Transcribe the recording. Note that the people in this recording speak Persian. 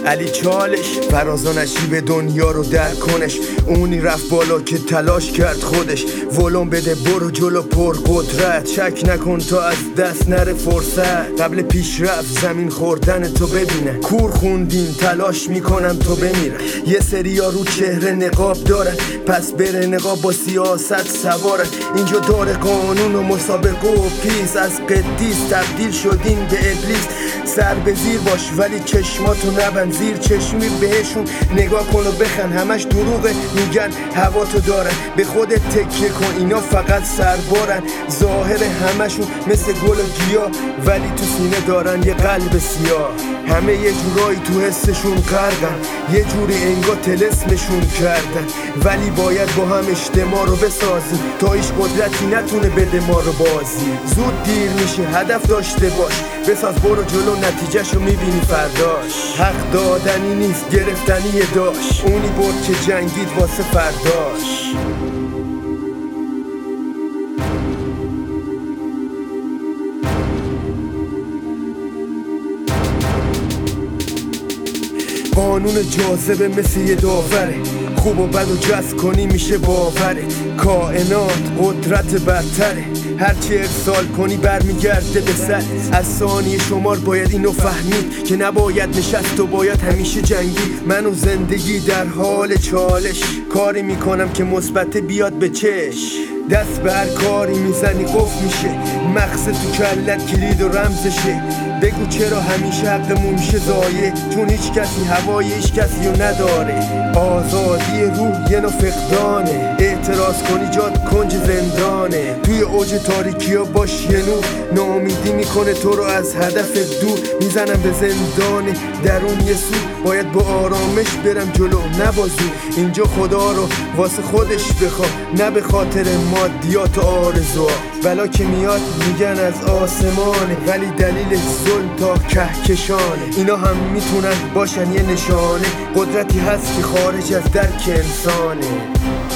علی چالش فرازان عجیب دنیا رو در کنش. اونی رفت بالا که تلاش کرد خودش. ولوم بده برو جلو پر قدرت. شک نکن تا از دست نره فرصت. قبل پیشرفت زمین خوردن تو ببینه. کور خوندین تلاش میکنم تو بمیره. یه سریا رو چهره نقاب دارن پس بره نقاب با سیاست سوارن. اینجا داره قانون و مسابقه و پیس. از قدیس تبدیل شدین به ابلیس. سر به زیر باش ولی چشماتو نبند. زیر چشمی بهشون نگاه کن و بخند. همش دروغه میگن هوا تو دارن. به خودت تکیه کن اینا فقط سربارن. ظاهر همشون مثل گل و گیاه ولی تو سینه دارن یه قلب سیاه. همه یه جورایی تو حسشون غرقن. یه جوری انگار طلسمشون کردن. ولی باید با هم اجتماع رو بسازیم تا هیچ قدرتی نتونه بده ما رو بازی. زود دیر میشه هدف داشته باش. بساز برو جلو نتیجهشو میبینی فرداش. حق دادنی نیست گرفتنیه داشت. اونی برد که جنگید واسه فرداش. قانون جاذبه مثل یه داوره. خوب و بد و جذب کنی میشه باوره. کائنات قدرت برتره. هرچی ارسال کنی برمیگرده به سر. از ثانیه شمار باید اینو فهمید که نباید نشست و باید همیشه جنگید. من و زندگی در حال چالش. کاری میکنم که مثبت بیاد به چش. دست به هر کاری میزنی قفل میشه. مغز تو کلت کلید و رمزشه. بگو چرا همیشه حقمون میشه ضایع. چون هیچ کسی هوای هیچ کسی رو نداره. آزادی روح یه نوع فقدانه. اعتراض کنی جات کنج زندانه. توی اوج تاریکی ها باش یه نور. ناامیدی میکنه تو رو از هدف دور. میزنم به زندانه درون یه سو. باید با آرامش برم جلو نه با زور. اینجا خدا رو واسه خودش بخواه نه به خاطر مادیات و آرزوها. بلا که میاد میگن از آسمانه ولی دلیلش ظلم تا کهکشانه. اینا هم میتونن باشن یه نشانه. قدرتی هست که خارج از درک انسانه.